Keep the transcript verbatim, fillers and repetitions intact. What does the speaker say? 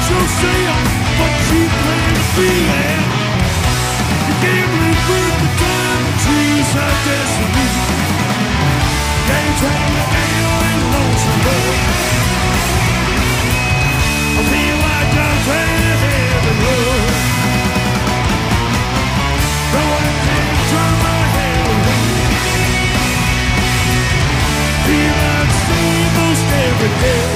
so sad, but she played a field. You gambling with the time to choose her destiny. Game time to hell and lonesome love. I feel like I'm playing heaven love. No one can turn my head away. Feel like sleep most every day.